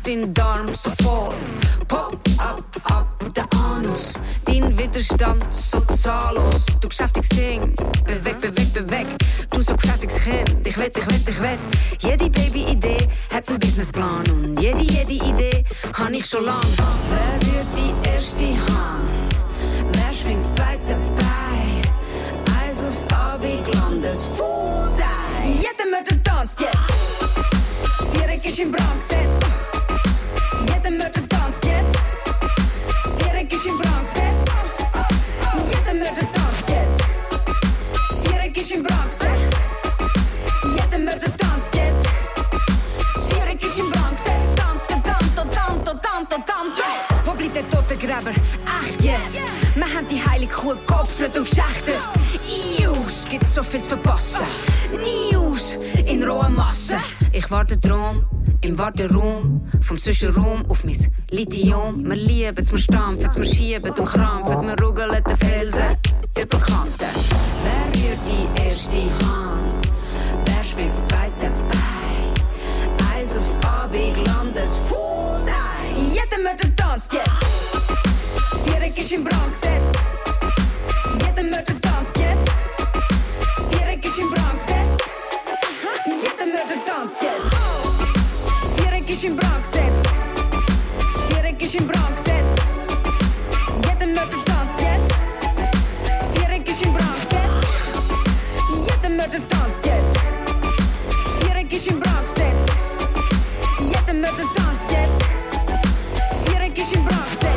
dein Darm so voll. Pop, ab, der Anus. Dein Widerstand so zahllos. Du geschäftiges Ding, beweg. Du so gefrässiges Kind, ich wett. Jede Baby-Idee hat einen Businessplan. Und jede Idee habe ich schon lang. Wer rührt die erste Hand? Wer schwingt das zweite Bein? Eis aufs Abendland, das Fußei. Jeder Mörder tanzt jetzt. Das Viereck ist im Brand gesetzt. Jeder Mörder tanzt jetzt. Das Viereck ist im Brand gesetzt. Jeder Mörder tanzt jetzt. Das Viereck ist im Brand gesetzt. Jeder Mörder tanzt jetzt. Das Viereck ist im Brand gesetzt. Tanto. Wo bleibt der Totengräber? Echt jetzt? Wir haben die heilige Kuh geopfert und geschächtet. Ius, gibt so viel zu verpassen. News in rohen Massen. Ich warte drum, im Warteraum. Vom Zwischenraum auf mein Lithium. Wir lieben's, wir stampfen's, wir schieben's und krampfen's. Wir rugeln den Felsen über Kanten. Wer rührt die erste Hand? Wer schwingt das zweite Bein? Eis aufs Abendland, das Fußei. Jeder Mörder tanzt jetzt. Das Viereck ist im Brand gesetzt. Jeder Mörder tanzt jetzt. Das Viereck ist im Brand gesetzt. Jeder Mörder tanzt jetzt. Das Viereck ist im Brand gesetzt. Das Viereck ist im Brand gesetzt. Jeder Mörder tanzt jetzt. Das Viereck ist im Brand gesetzt. Jeder Mörder tanzt jetzt. Das Viereck ist im Brand gesetzt. Jeder Mörder tanzt jetzt. Das Viereck ist im Brand gesetzt.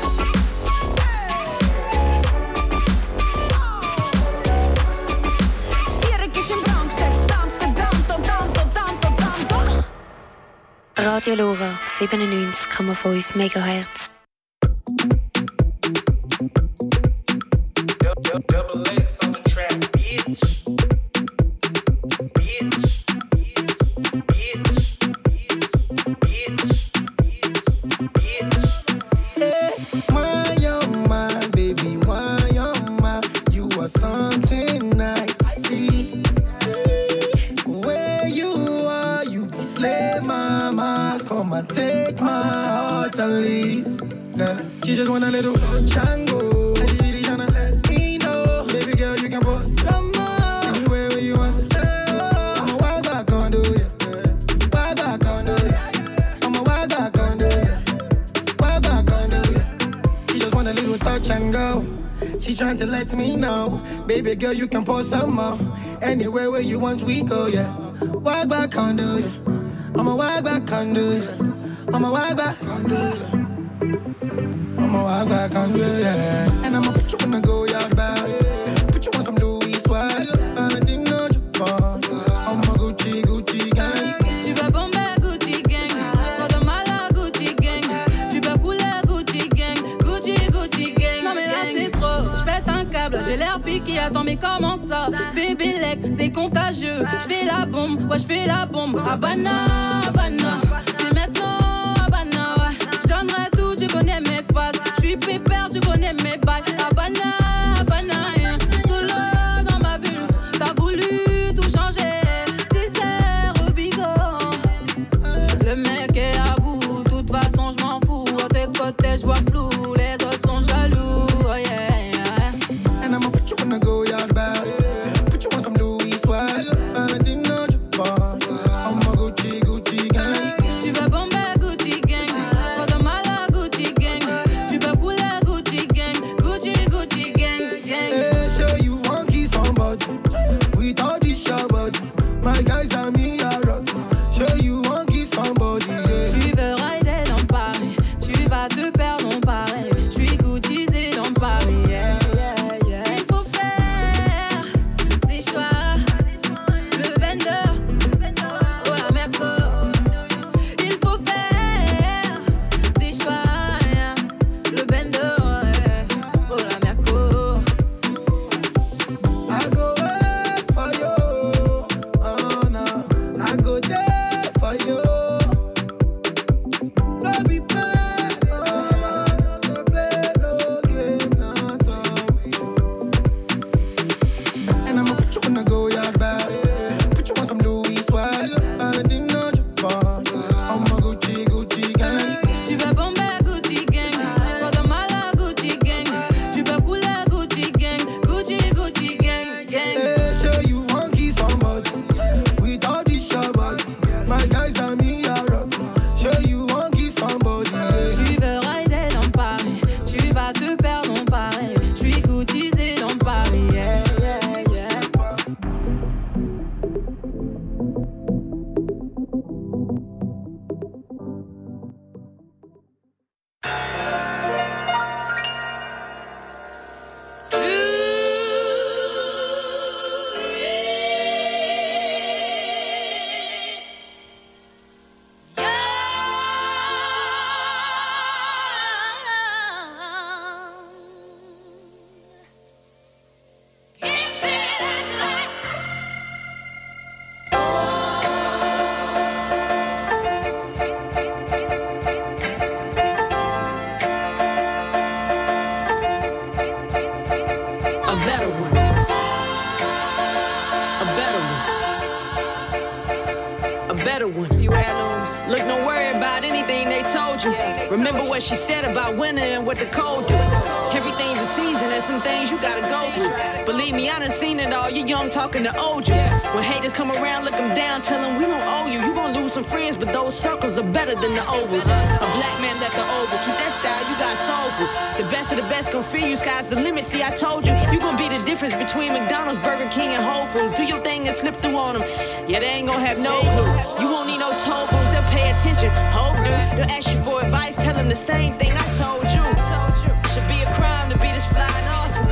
Radio Lora 97,5 MHz. Double X on the track, bitch. Hey, my oh my baby, my oh my, you are something nice to see. Where you are, you be slave mama. Come and take my heart and leave. Girl, she just want a little chango. And she really tryna let me know. Baby girl, you can put some more. Anywhere where you want to stay. I'm a wild back on do ya. Wild back on do ya. I'm a wild back on do ya. Wild back on do ya. She just want a little touch and go. She trying to let me know. Baby girl, you can pour some more. Anywhere where you want, we go, yeah. Wild back on do ya. I'm a wild back on do ya. I'm a wild back on do ya. I'm a wild back on do ya. And I'ma put you in the go yard bag. Put you on some Louis swag. Anything no Japan. I'm a Gucci gang. Tu vas bomber Gucci gang. Pas de mal à Gucci gang. Tu peux couler Gucci gang. Gucci gang. Non mais là c'est trop. J'pète un câble, j'ai l'air piqué. Attends mais comment ça? Fais Bélec, c'est contagieux. J'fais la bombe, ouais j'fais la bombe. Habana. Puis maintenant Habana, ouais. J'donnerai tout, tu connais mes phases. J'suis pépère, tu connais mes bails. Habana, yeah. Solo dans ma bulle. T'as voulu tout changer. Dessert au bigot. Le mec est à bout, toute façon j'm'en fous. À tes côtés j'vois flou, les autres sont jaloux. Oh yeah. And I'ma put you in the go yard bag. Put you on some Louis swag. Anything no Japan. I'm a Gucci gang. Tu veux bomber Gucci gang. Pas de mal à Gucci gang. Tu peux couler Gucci gang. Gucci gang. Hey, sure you want kiss somebody. With all this show body. My guys are me a rock. Sure you want kiss somebody. Yeah. Tu veux rider dans Paris. Tu vas te perdre dans Paris. J'suis Guccisé dans Paris. Yeah. Il faut faire des choix. Le vendeur. Oh la Merco. Il faut faire des choix. Yeah. Le vendeur. Oh la Merco. I go there for you. Oh no, I go there for you. No be play, no play no game, not always. And I'ma put you in the go yard bag. Put you on some Louis swag. Anything no Japan. I'm a Gucci mes amis à rock. Show you won't give somebody. Tu veux rider dans Paris, tu vas te perdre dans Paris. J'suis courtisé dans Paris, yeah, yeah, yeah. Remember what she said about winter and what the cold do. Everything's a season and some things you gotta go through. Believe me, I done seen it all. You're young talking to old you. When haters come around, look them down, tell them we don't owe you. You gon' lose some friends, but those circles are better than the ovals. A black man left the oval. Keep that style, you got soulful. The best of the best gon' feed you. Sky's the limit. See, I told you, you gon' be the difference between McDonald's, Burger King, and Whole Foods. Do your thing and slip through on them. Yeah, they ain't gon' have no clue. You won't need no toll booths. They'll pay attention. Hope dude, they'll ask you for advice. Tell them the same thing I told you. Should be a crime to be this flying awesome.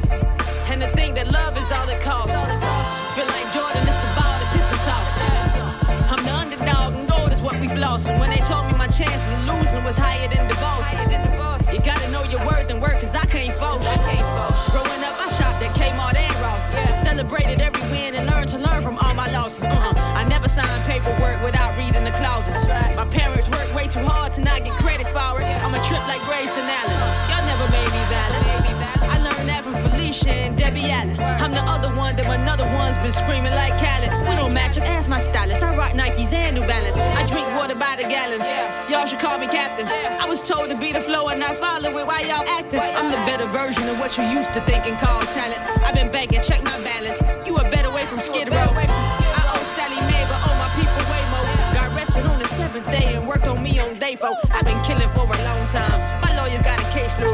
And to think that love is all it costs. Feel like Jordan, it's the ball, the pistol toss. I'm the underdog and gold is what we flossing. When they told me my chances of losing was higher than divorces. You gotta know your worth and work, cause I can't force. Growing up, I shopped at Kmart and Ross. Celebrated every win and learned to learn from all my losses. I never signed paperwork without reading the clauses. My parents worked way too hard to not get credit for it. I'm a trip like Grace and Allen. Y'all never made me valid. I learned that from Felicia and Debbie Allen. I'm the other one that another one's been screaming like Khaled. We don't match up, ask my stylist. I rock Nikes and New Balance. I drink water by the gallons. Y'all should call me captain. I was told to be the flow and not follow it. Why y'all acting? I'm the better version of what you used to thinking called talent. I've been banking, check my balance. You a better way from Skid Row. I owe Sally Mae, but owe my people way more. Got arrested on the 7th day and worked on me on day 4. I've been killing for a long time. My lawyers got a case load.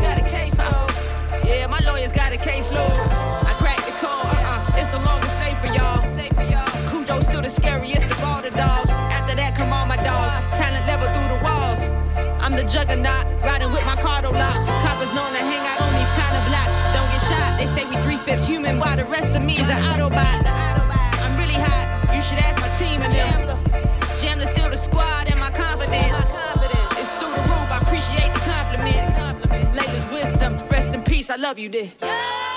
Yeah, my lawyers got a case load. I cracked the code. It's the longest safe for y'all. Cujo's still the scariest of all the dogs. After that come all my dogs. Talent level through the walls. I'm the juggernaut, riding with my cardo lock. Coppers known to hang out on these kind of blocks. Don't get shot, they say we 3/5 human, while the rest of me is an Autobot. I'm really hot, you should ask my team and them. Jamla still the squad and my confidence. It's through the roof, I appreciate the compliments. Layla's wisdom, rest in peace, I love you, dear. We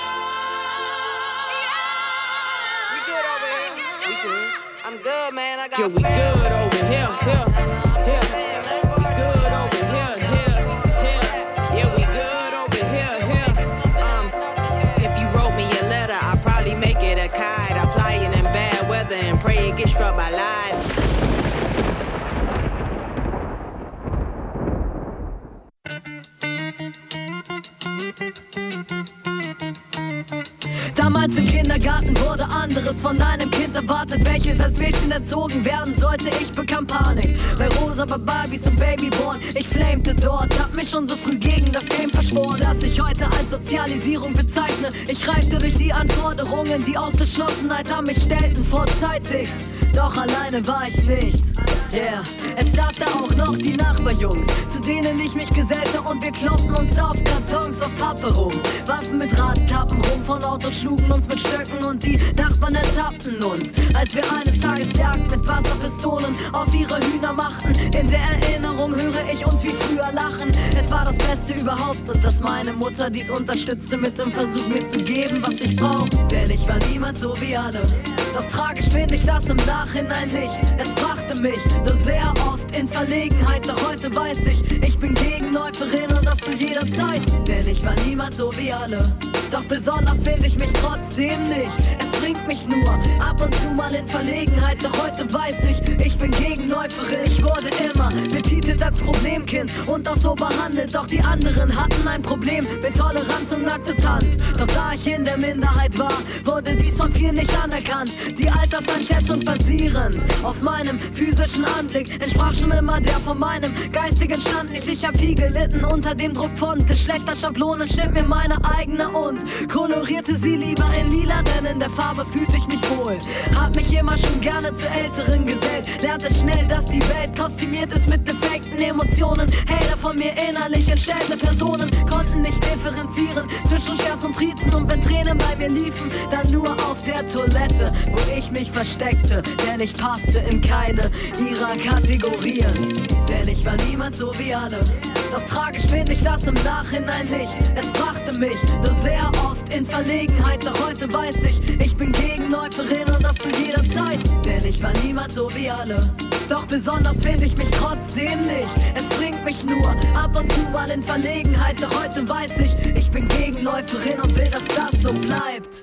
good over here. We good. I'm good, man, I got we good over here, here. Make it a kite. I'm flying in bad weather and pray it gets struck by lightning. Damals im Kindergarten wurde anderes von einem Kind erwartet, welches als Mädchen erzogen werden sollte. Ich bekam Panik bei rosa Barbies und Babyborn. Ich flamete dort, hab mich schon so früh gegen das Game verschworen, das ich heute als Sozialisierung bezeichne. Ich reifte durch die Anforderungen, die aus Geschlossenheit an mich stellten, vorzeitig. Doch alleine war ich nicht. Yeah, es gab da auch noch die Nachbarjungs, zu denen ich mich gesellte, und wir kloppten uns auf Kartons aus Pappe rum. Waffen mit Radkappen rum, von Autos schlugen uns mit Stöcken und die Nachbarn ertappten uns, als wir eines Tages Jagd mit Wasserpistolen auf ihre Hühner machten. In der Erinnerung höre ich uns wie früher lachen. Es war das Beste überhaupt und dass meine Mutter dies unterstützte mit dem Versuch, mir zu geben, was ich brauch. Denn ich war niemand so wie alle. Doch tragisch finde ich das im Nachhinein nicht. Es brachte mich nur sehr oft in Verlegenheit. Doch heute weiß ich bin Gegenläuferin und das zu jeder Zeit. Denn ich war niemand so wie alle. Doch besonders finde ich mich trotzdem nicht. Es bringt mich nur ab und zu mal in Verlegenheit. Doch heute weiß ich bin Gegenläuferin. Ich wurde immer war betitelt als Problemkind und auch so behandelt. Doch die anderen hatten ein Problem mit Toleranz und Akzeptanz. Doch da ich in der Minderheit war, wurde dies von vielen nicht anerkannt. Die Alterseinschätzung basierend auf meinem physischen Anblick entsprach schon immer der von meinem geistigen Stand nicht. Ich hab viel gelitten unter dem Druck von Geschlechterschablonen, schnitt mir meine eigene und kolorierte sie lieber in lila, denn in der Farbe fühlte ich mich wohl. Hab mich immer schon gerne zu Älteren gesellt, lernte schnell, dass die Welt kostümiert ist mit defekten Emotionen. Hater von mir innerlich entstellte Personen konnten nicht differenzieren zwischen Scherz und Triezen, und wenn Tränen bei mir liefen, dann nur auf der Toilette, wo ich mich versteckte, denn ich passte in keine ihrer Kategorien. Denn ich war niemand so wie alle. Doch tragisch finde ich das im Nachhinein nicht. Es brachte mich nur sehr oft in Verlegenheit. Doch heute weiß ich bin Gegenläuferin und das zu jeder Zeit. Denn ich war niemand so wie alle. Doch besonders finde ich mich trotzdem nicht. Es bringt mich nur ab und zu mal in Verlegenheit. Doch heute weiß ich bin Gegenläuferin und will, dass das so bleibt.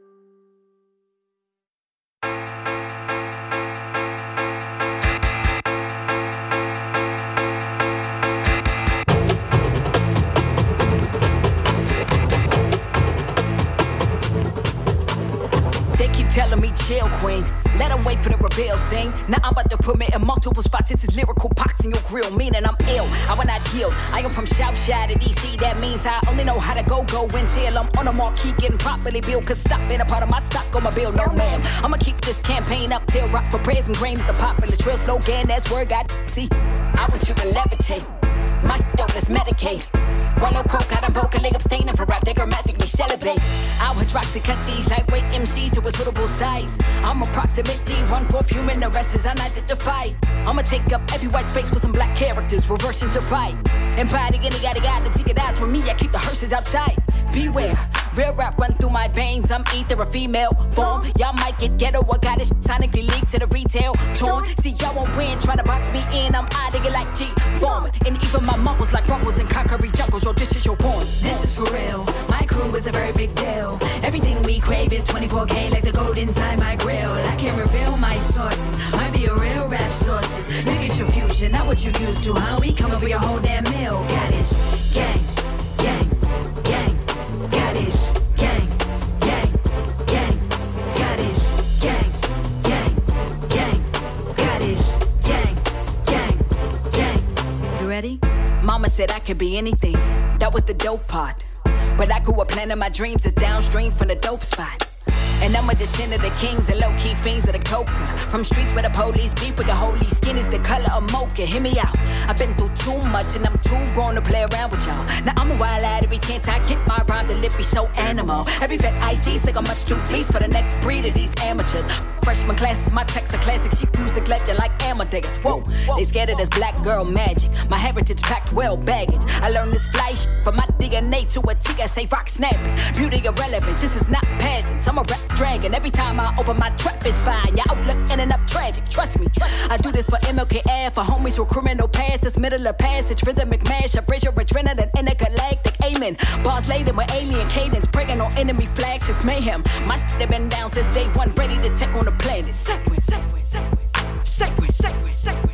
Telling me chill, queen. Let them wait for the reveal, sing. Now I'm about to put me in multiple spots. It's lyrical pox in your grill, meaning I'm ill. I will not yield. I am from Southside of DC. That means I only know how to go until I'm on a marquee getting properly built. Cause stop being a part of my stock on my bill, no ma'am. I'ma keep this campaign up till rock for prayers and grains. The popular trail slogan, that's where God see. I want you to levitate. My shit, let's medicate. One no quote, got I'm vocally abstaining for rap, they grammatically celebrate. I'll hydroxy cut these lightweight MCs to a suitable size. I'm approximately 1/4 human, the rest is unidentified. I'ma take up every white space with some black characters, reversing to fight. Embodying any gotta take it out from me, I keep the hearses outside. Beware, real rap run through my veins, I'm either a female form. Y'all might get ghetto, I got it sonically leaked to the retail torn. See, y'all won't win, try to box me in, I'm out of it like G-Form. And even my mumbles like rumbles and concrete juggles, yo, this is your porn. This is for real, my crew is a very big deal. Everything we crave is 24K like the gold inside my grill. I can reveal my sources, might be a real rap sources. Look at your fusion, not what you used to, huh? We coming for your whole damn meal. Got this, gang, gang, gang. Got this, gang, gang, gang. Got this, gang, gang, gang. Got this, gang, gang, gang. You ready? Mama said I could be anything. That was the dope part. But I grew up planning my dreams is downstream from the dope spot. And I'm a descendant of the kings and low-key fiends of the coca. From streets where the police beat with the holy skin is the color of mocha. Hear me out. I've been through too much and I'm too grown to play around with y'all. Now I'm a wild lad every chance I get my rhyme. The lip be so animal. Every vet I see sick of much too please for the next breed of these amateurs. Freshman classes, my texts are classic. She music legend like Amadeus. Whoa, they scared of this black girl magic. My heritage packed well baggage. I learned this fly shit from my DNA to a T. I say rock snapping. Beauty irrelevant. This is not pageants. I'm a rap dragon. Every time I open my trap, it's fine. Your outlook ending up tragic. Trust me. I do this for MLKF, for homies with criminal past. This middle of passage, rhythmic mash. I bridge your adrenaline, intergalactic. Amen. Bars laden with alien cadence, breaking on enemy flags. Just mayhem. My shit have been down since day one, ready to take on the planet. Segway, segway, segway, segway, segway, segway,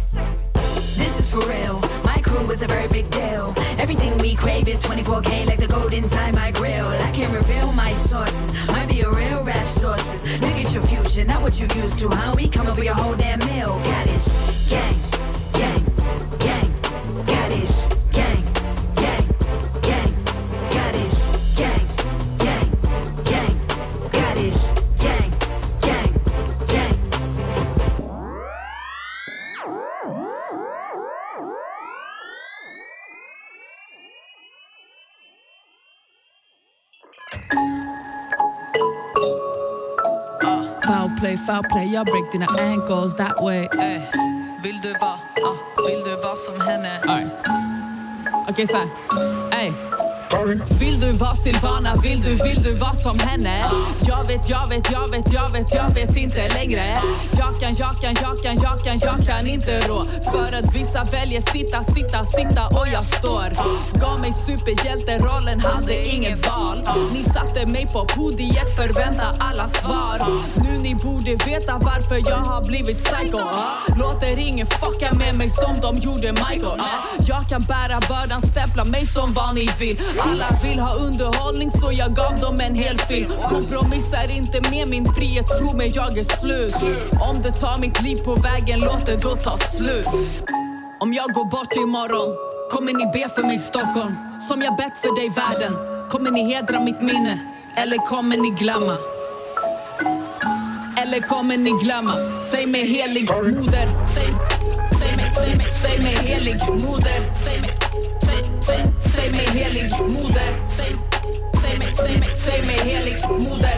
segway. This is for real. My crew is a very big deal. Everything we crave is 24K like the gold inside my grill. I can reveal my sources, might be a real rap sources. Look at your future, not what you used to, huh? We coming for your whole damn meal. Got this, gang, gang, gang. Got this, gang, gang, gang. Got this, gang, gang, gang. Got this, gang, gang, gang. Foul play, jag break dina ankles that way. Vill du vara som henne? Okej, så här. Vill du vara Silvana? Vill du vara som henne? Jag vet inte längre. Jag kan inte rå. För att vissa väljer sitta och jag står. Gav mig superhjälterollen, hade inget val. Ni satte mig på podiet, förvänta alla svar. Nu ni borde veta varför jag har blivit psycho. Låter ingen fucka med mig som de gjorde Michael. Jag kan bära bördan, stämpla mig som vad ni vill. Alla vill ha underhållning så jag gav dem en hel film. Kompromissar inte med min frihet, tro mig jag är slut. Om det tar mitt liv på vägen, låt det då ta slut. Om jag går bort imorgon, kommer ni be för mig Stockholm? Som jag bett för dig världen, kommer ni hedra mitt minne? Eller kommer ni glömma? Eller kommer ni glömma? Säg mig helig moder. Säg mig helig moder. Säg mig helig moder. Säg mig helig moder.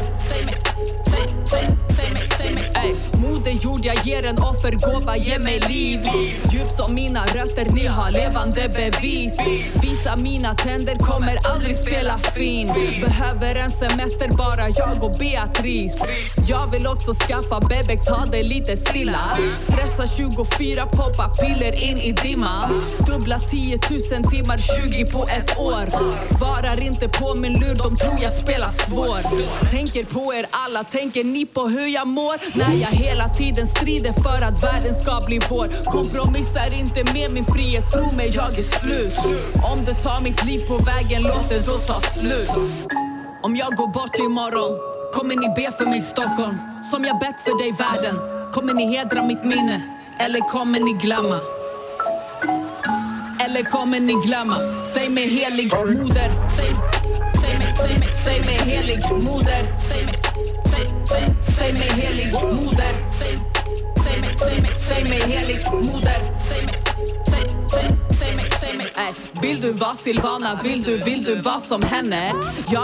Moder jord, jag ger en offergåva, ge mig liv. Djup som mina rötter, ni har levande bevis. Visa mina tänder, kommer aldrig spela fin. Behöver en semester, bara jag och Beatrice. Jag vill också skaffa Bebex, ha det lite stilla. Stressa 24, poppa piller in i dimman. Dubbla 10 000 timmar, 20 på ett år. Svarar inte på min lur, de tror jag spelar svår. Tänker på er alla, tänker ni på hur jag mår? När jag hela tiden strider för att världen ska bli vår. Kompromissar inte med min frihet, tro mig jag är slut. Om det tar mitt liv på vägen, låt det då ta slut. Om jag går bort imorgon, kommer ni be för mig Stockholm? Som jag bett för dig världen, kommer ni hedra mitt minne? Eller kommer ni glömma? Eller kommer ni glömma? Säg mig helig moder. Säg mig helig moder. Säg mig helig moder. Säg mig helig moder. Vill du vara Silvana? Vill du vara som henne?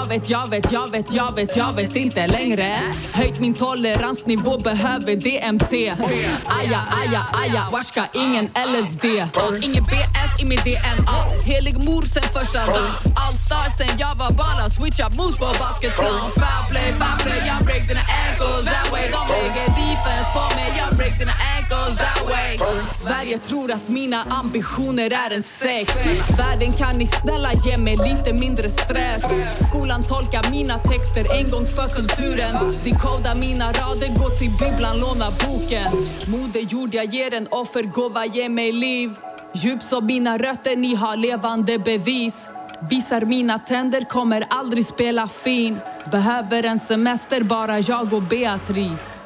Jag vet inte längre. Höjt min toleransnivå, behöver DMT. Aja, varska ingen LSD. Ingen BS i min DNA. Helig mor sen första dag. All star sen jag var barn. Switch up moves på basketplan. Foul play, jag break dina ankles that way. De lägger defense på mig, jag break dina ankles that way. Sverige tror att mina ambitioner är en sex. Världen, kan ni snälla ge mig lite mindre stress? Skolan tolkar mina texter en gång för kulturen. Dekoda mina rader, gå till bibblan, låna boken. Moder jord, jag ger en offergåva, ge mig liv. Djup som mina rötter, ni har levande bevis. Visar mina tänder, kommer aldrig spela fin. Behöver en semester, bara jag och Beatrice.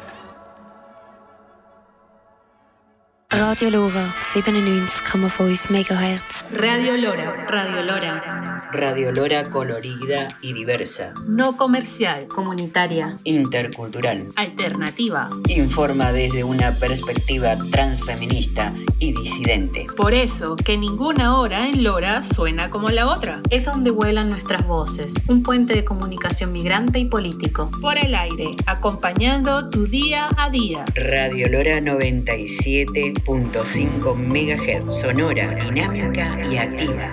Radio Lora 97,5 MHz. Radio Lora, Radio Lora. Radio Lora colorida y diversa. No comercial, comunitaria. Intercultural. Alternativa. Informa desde una perspectiva transfeminista y disidente. Por eso, que ninguna hora en Lora suena como la otra. Es donde vuelan nuestras voces, un puente de comunicación migrante y político. Por el aire, acompañando tu día a día. Radio Lora 97.5 MHz. Sonora, dinámica y activa.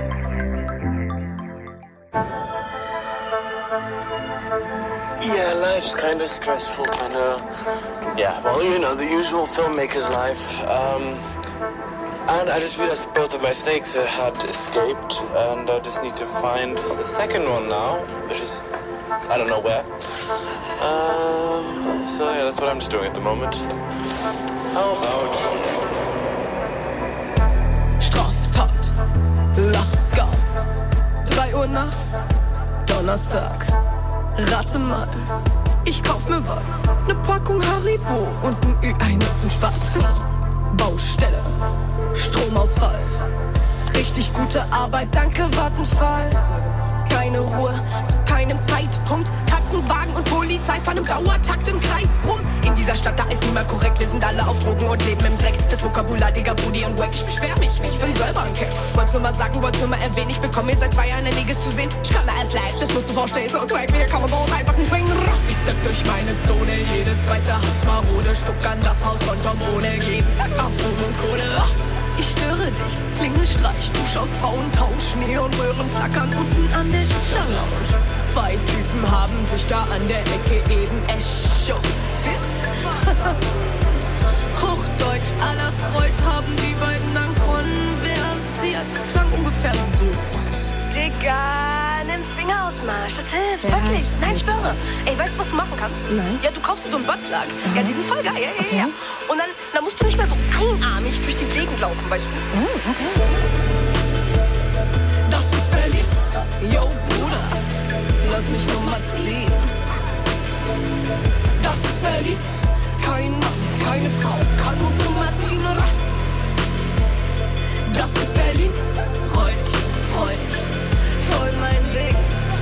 Yeah, life's kind of stressful, yeah, well, you know, the usual filmmaker's life. And I just realized both of my snakes had escaped, and I just need to find the second one now, which is, I don't know where. So yeah, that's what I'm just doing at the moment. How about... Straftat, Lachgas, 3 Uhr nachts, Donnerstag. Rate mal, ich kauf mir was, ne Packung Haribo und ein Ü-Ei nur zum Spaß. Baustelle, Stromausfall, richtig gute Arbeit, danke Vattenfall. Keine Ruhe, zu keinem Zeitpunkt, Krankenwagen und Polizei fahren im Dauertakt im Kreis rum. In dieser Stadt, da ist niemand korrekt, wir sind alle auf Drogen und leben im Dreck. Das Vokabular, Digga, Brudi und Wack, ich beschwer mich nicht, ich bin selber ein Keck. Wollt's nur mal sagen, wollt's nur mal erwähnen, ich bekomme mir seit 2 Jahren einiges zu sehen. Ich kann mir alles live, das musst du vorstellen, so crack, hier kann man so einfach nicht bringen. Ich step durch meine Zone, jedes zweite Hass marode, spuck an das Haus von Tom ohne geben. Auf Ruhm und Kohle, ich störe dich. Klingelstreich, du schaust Frauentausch, Neonröhren flackern unten an der Shisha-Lounge. 2 Typen haben sich da an der Ecke eben echauffiert. Hochdeutsch aller Freud haben die beiden dann konversiert. Das klang ungefähr so. Digga, nimm Finger aus dem Arsch, das hilft, Ja, wirklich. ich Nein, weiß. schwöre. Ey, weißt du, was du machen kannst? Nein. Ja, du kaufst dir so einen Buttplug. Ja, die sind voll geil, ja. Okay. Und dann musst du nicht mehr so einarmig durch die Gegend laufen, weißt du? Oh, okay. Das ist Berlin. Yo, Bruder, lass mich nur mal ziehen. Das ist Berlin. Kein Mann, keine Frau kann uns nur mal ziehen. Das ist Berlin. Freudig, voll mein Ding.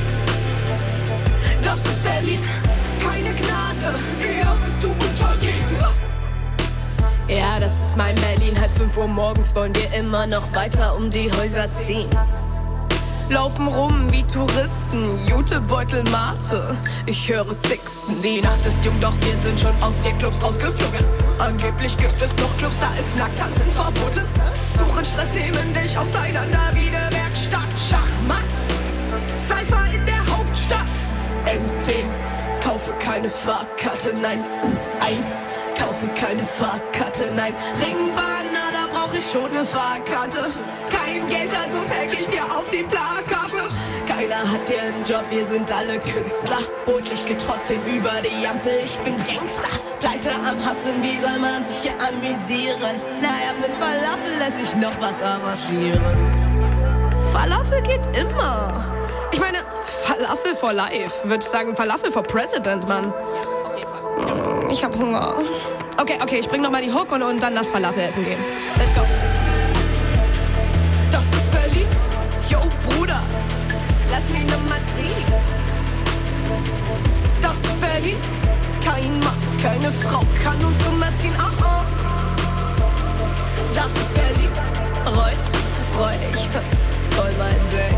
Das ist Berlin. Keine Gnade, eher bist du untergehen. Ja, das ist mein Berlin. 4:30 Uhr morgens wollen wir immer noch weiter um die Häuser ziehen. Laufen rum wie Touristen, Jutebeutel, Mate. Ich höre Sixten, die Nacht ist jung, doch wir sind schon aus den Clubs rausgeflogen. Angeblich gibt es noch Clubs, da ist Nacktanzen verboten. Suchen Stress, nehmen dich auseinander wie der Werkstatt. Schachmatt, Cypher in der Hauptstadt. M10, kaufe keine Fahrkarte, nein. U1, kaufe keine Fahrkarte, nein. Ringbahn, na da brauch ich schon eine Fahrkarte. Kein Geld, also tag ich dir auf die Plakate. Keiner hat dir einen Job, wir sind alle Künstler. Rotlicht geht trotzdem über die Ampel, ich bin Gangster. Pleite am Hassen, wie soll man sich hier amüsieren? Naja, für Falafel lässt sich noch was arrangieren. Falafel geht immer. Ich meine, Falafel for life. Würde ich sagen, Falafel for President, Mann. Ich hab Hunger. Okay, ich bring noch mal die Hook und dann lass Falafel essen gehen. Let's go. Das ist Berlin. Yo, Bruder, lass mich noch mal ziehen. Das ist Berlin. Kein Mann, keine Frau kann uns umziehen. Oh, oh. Das ist Berlin. Freudig, voll mein Ding.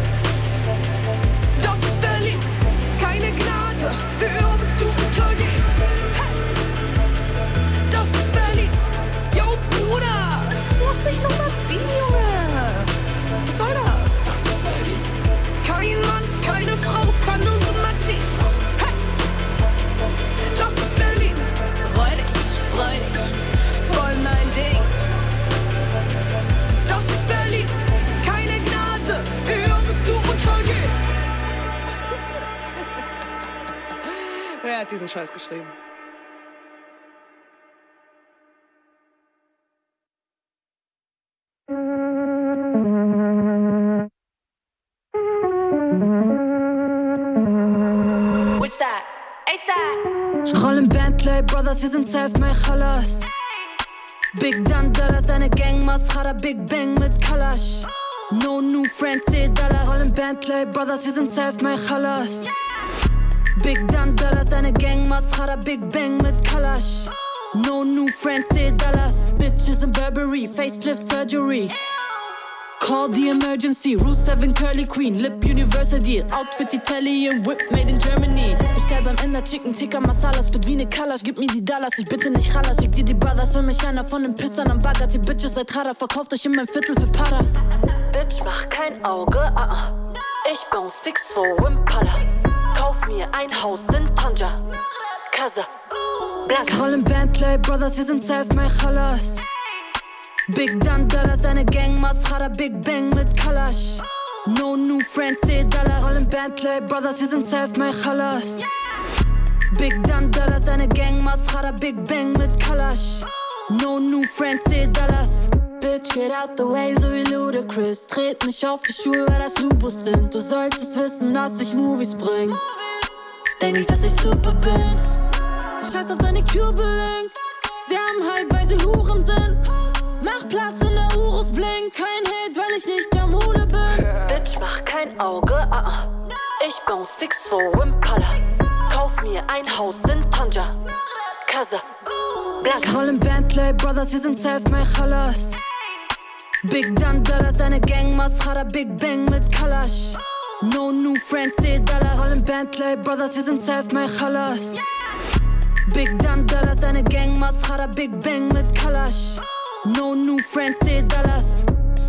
Das ist Berlin. Keine Gnade, höher bist du untergehen. Hey. Das ist Berlin. Yo, Bruder, lass mich noch mal ziehen, Junge. Was soll das? Das ist Berlin. Kein Mann, keine Frau kann uns umziehen. Hey. Das ist Berlin. Freudig, voll mein Ding. Das ist Berlin. Keine Gnade, höher bist du untergehen. Wer hat diesen Scheiß geschrieben? Which side? A-side. Rollen Bentley, Brothers, wir sind self-made Khalas. Big Dunder, das ist eine Gang, Mascara, Big Bang mit Kalash. No new friends, 10 Dollar. Rollen Bentley, Brothers, wir sind self-made Khalas. Big Dunder, das ist eine Gang, Mascara, Big Bang mit Kalash. No new friends, 10 Dollars. Bitches in Burberry, Facelift Surgery. Call the emergency, Roost 7 Curly Queen, Lip Universal Deal, Outfit Italian, Whip made in Germany. Bestell beim Ender Chicken Tikka Masala, spit wie ne Kalash, gib mir die Dollars, ich bitte nicht Rallas, schick dir die Brothers, hör mich einer von den Pissern am Bagger, die Bitches seit Rada, verkauft euch in mein Viertel für Pada. Bitch, mach kein Auge, ich baue 6'4 Impala, kauf mir ein Haus in Tanja, Casa, Blanca. Rollen Bentley, Brothers, wir sind self-made Khalas. Big Dunder, das ist eine Gang, Mascara, Big Bang mit Kalash. No new friends, 10 Dollar. Rollen Bentley, Brothers, wir sind self-made Khalas. Big Dunder, das ist eine Gang, Mascara, Big Bang mit Kalash. No new friends, 10 Dollars. Bitch, get out the way, so wie Ludacris. Tret nicht auf die Schuhe, weil das Lupus sind. Du solltest wissen, dass ich Movies bring. Denk nicht, dass ich super bin. Scheiß auf deine Cubeling. Sie haben Hype, weil sie Huren sind. Mach Platz in der Urus Blink. Kein Hate, weil ich nicht der Mule bin. Bitch, mach kein Auge, ich baue 6'4 Impala. Kauf mir ein Haus in Tanja, Casa, Blanca. Rollen Bentley, Brothers, wir sind self-made Khalas. Big Dunder, das ist eine Gang, Mascara, Big Bang mit Kalash. No new friends, 10 Dollar. Rollen Bentley, Brothers, wir sind self-made Khalas. Big Dunder, das ist eine Gang, Mascara, Big Bang mit Kalash. No new friends, $10.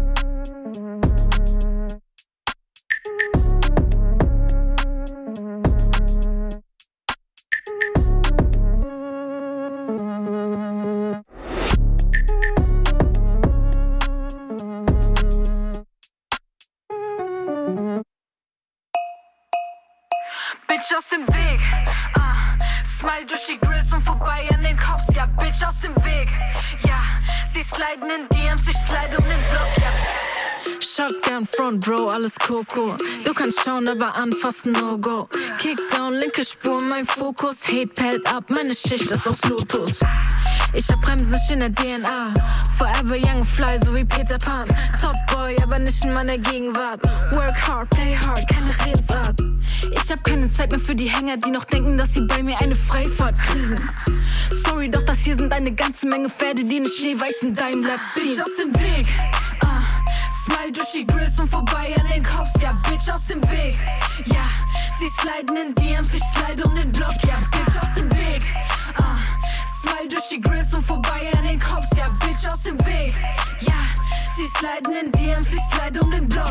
Bitch aus dem Weg, Smile durch die Grills und vorbei an den Cops, ja, Bitch aus dem Weg, ja, sie sliden in DMs, ich slide um den Block, ja. Shotgun, Front Row, alles Coco. Du kannst schauen, aber anfassen, No-Go. Kickdown, linke Spur, mein Fokus. Hate pellt ab, meine Schicht ist aus Lotus. Ich hab Bremsen nicht in der DNA. Forever young fly, so wie Peter Pan. Top Boy, aber nicht in meiner Gegenwart. Work hard, play hard, keine Redensart. Ich hab keine Zeit mehr für die Hänger, die noch denken, dass sie bei mir eine Freifahrt kriegen. Sorry, doch das hier sind eine ganze Menge Pferde, die einen schneeweißen Daimler ziehen. Bitch aus dem Weg, Smile durch die Grills und vorbei an den Cops, ja, Bitch aus dem Weg, ja, sie sliden in DMs, ich slide um den Block, ja, Bitch aus dem Weg, Smile durch die Grills und vorbei an den Cops, ja, Bitch aus dem Weg, ja, sie sliden in DMs, ich slide um den Block.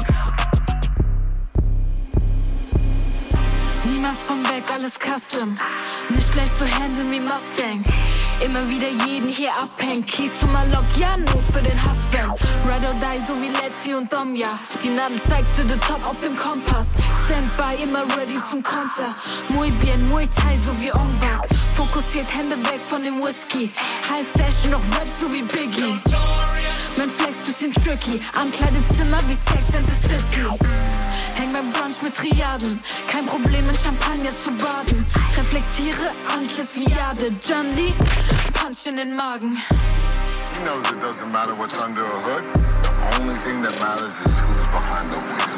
Niemals von weg, alles custom. Nicht leicht zu handeln wie Mustang. Immer wieder jeden hier abhängen. Keys zum Malok, ja, nur für den Husband. Ride or die, so wie Letzi und Dom, ja. Die Nadel zeigt zu the top auf dem Kompass. Standby, immer ready zum Konter. Muy bien, Muay Thai, so wie Ong Bak. Fokussiert, Hände weg von dem Whisky. High Fashion, noch Rap, so wie Biggie. Mein Flex bisschen tricky. Ankleidezimmer wie Sex and the City. Häng beim Brunch mit Triaden. Kein Problem in Champagner zu baden. Reflektiere Antlitz wie Jade. John Lee, Punch in den Magen. He knows it doesn't matter what's under a hood. The only thing that matters is who's behind the wheel.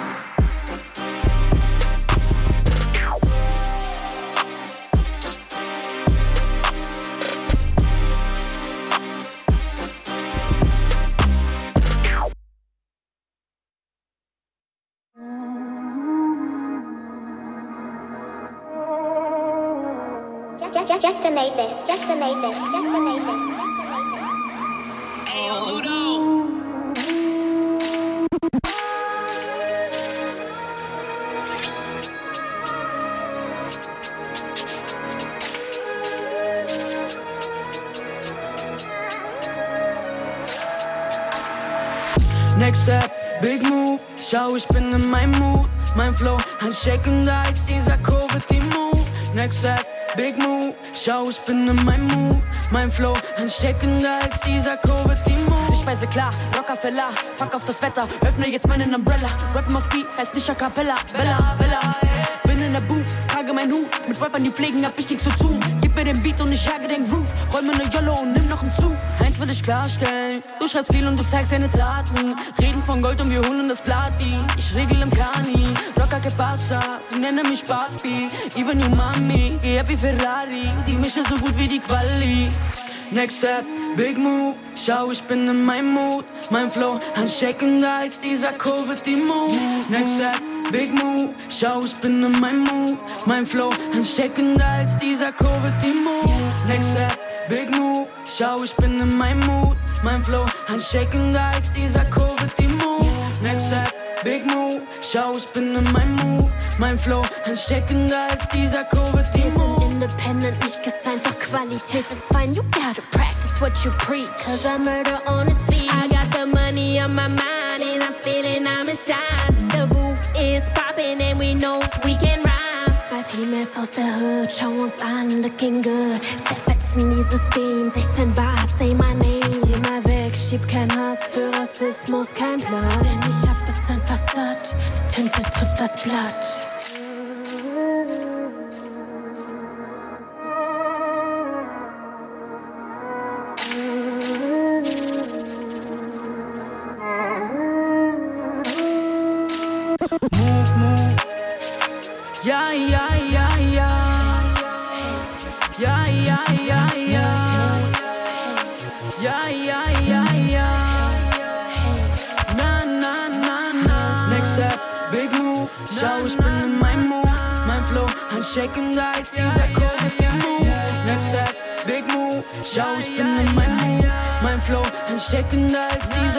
Just to make this, just to make this, just to make this, just to make this. Hey, Ludo. Next step, big move. Schau, ich bin in meinem Mood. Mein Flow, handshakender als dieser Covid-Immun. Next step, big move. Schau, ich bin in meinem Mood. Mein Flow, ansteckender als dieser Covid-Immun. Sichtweise klar, Rockefeller, fuck auf das Wetter. Öffne jetzt meinen Umbrella. Rappen auf Beat, heißt nicht a cappella. Bella, Bella, bin in der Booth, trage meinen Hut. Mit Rappern, die pflegen, hab ich nichts zu tun. Gib mir den Beat und ich jage den Groove. Roll mir ne Yellow und nimm noch einen Zug. Eins will ich klarstellen, du schreibst viel und du zeigst deine Taten. Reden von Gold und wir holen das Platin. Ich regel im Kani, Rocker que pasa. Die nennen mich Papi, even you Mami. Geh ab wie Ferrari, die mische so gut wie die Quali. Next step, big move. Schau, ich bin in meinem Mood. Mein Flow, handshakender als dieser Covid-Immun. Next step, big move. Schau, ich bin in meinem Mood. Mein Flow, handshakender als dieser Covid-Immun. Next step, big move. Schau, ich bin in meinem Mood. Mein Flow, handshakender als dieser Covid-Immun. Next step, big move. Schau, ich bin in meinem Mood. Mein Flow, handshakender als dieser Covid-Immun. Independent, nicht gesigned, doch Qualität ist fine. You gotta practice what you preach. Cause I murder on this beat. I got the money on my mind and I'm feeling I'm a shine. The booth is popping and we know we can rhyme. Zwei Females aus der Hood, schau uns an, looking good. Zerfetzen dieses Game, 16 Bars, say my name. Geh mal weg, schieb kein Hass, für Rassismus kein Platz. Denn ich hab es einfach satt, Tinte trifft das Blatt. Move, move. Ja, ja, ja, ja. Ja, ja, ja, ja. Ja, ja, ja, ja. Na, na, na, na. Next step, big move. Schau, ich bin in meinem Mood. Mein Flow, handshakender als dieser Covid-Immun. Next step, big move. Schau, ich bin in meinem Mood. Mein Flow, ansteckender als dieser